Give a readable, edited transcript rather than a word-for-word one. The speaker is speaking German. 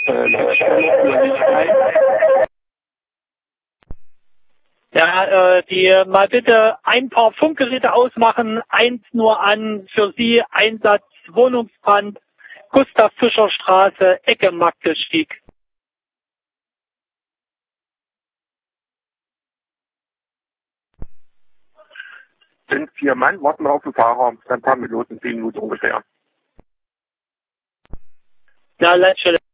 Ja, die mal bitte ein paar Funkgeräte ausmachen, eins nur an, für Sie Einsatz Wohnungsbrand, Gustav Fischer Straße, Ecke Magdestieg. Sind 4 Mann, warten wir auf den Fahrer, ein paar Minuten, 10 Minuten ungefähr. Ja, Leitstelle.